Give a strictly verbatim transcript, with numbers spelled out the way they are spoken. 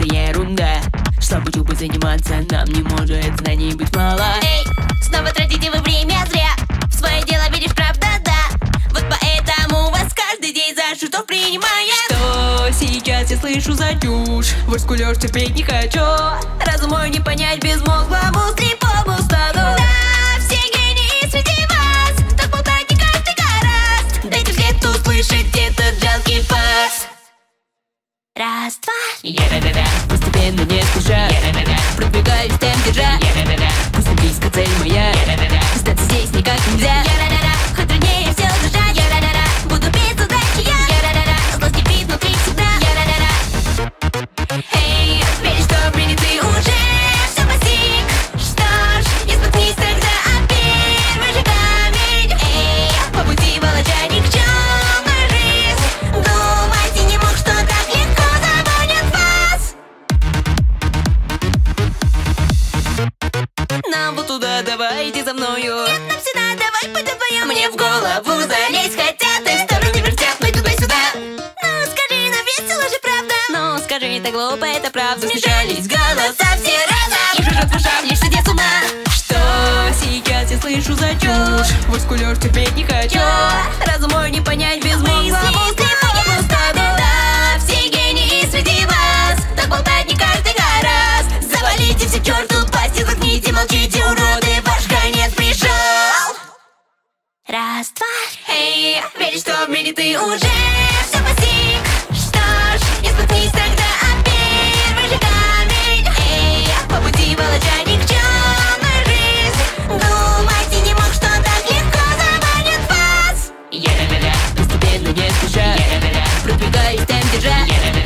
это ерунда. Чтобы учебой заниматься, нам не может знаний быть мало. Эй, снова тратите вы время зря. В свое дело веришь, правда, да. Вот поэтому вас каждый день за шутов принимают. Что сейчас я слышу за чушь? Ваш кулёж терпеть не хочу. Разум мой не понять безмозглому слепому стану. Да, все гении среди вас, так болтать не каждый гораст. Дайте взгляд услышать этот жалкий фарс. Раз, два. Я-да-да-да, постепенно не спеша. Я-да-да-да, продвигаюсь темп держа. Я-да-да-да, пусть не близко цель моя. Я-да-да-да, сдаться здесь никак нельзя. Я-да-да-да, хоть труднее все держать. Я-да-да-да, буду без удачи я. Я-да-да-да, злость кипит внутри всегда. Я-да-да-да. Эй, веришь, что принятый уже все постиг? Что ж, не споткнись тогда о первый же камень. Эй, по пути волоча никчемную жизнь. Думать и не мог, что так легко забудет вас. Нам вот туда, давай, иди за мною. Нет, нам сюда, давай пойдем вдвоем. Мне в голову залезть хотят и в стороны вертят, мы туда-сюда. Ну скажи, но весело же, правда? Ну скажи, это глупо, это правда. Смешались голоса все разом и жужжат в ушах, лишь сидя с ума. Что сейчас я слышу за чушь? Ваш кулёж терпеть не хочу. Разум мой не понять безмозглому слепому стану. Да, все гении среди вас, так болтать не каждый гораст. Завалите все к черту пасти, заткните, молчите, уроды, ваш конец пришел. Раз, два. Эй, веришь, что в мире ты уже все постиг? Что ж, не споткнись тогда о первый же камень. Эй, по пути волоча никчемную жизнь. Думать и не мог, что так легко заманит вас. Я-да-да-да, постепенно не спеша. Я-да-да-да, продвигаюсь темп держа. Я-да-да-да,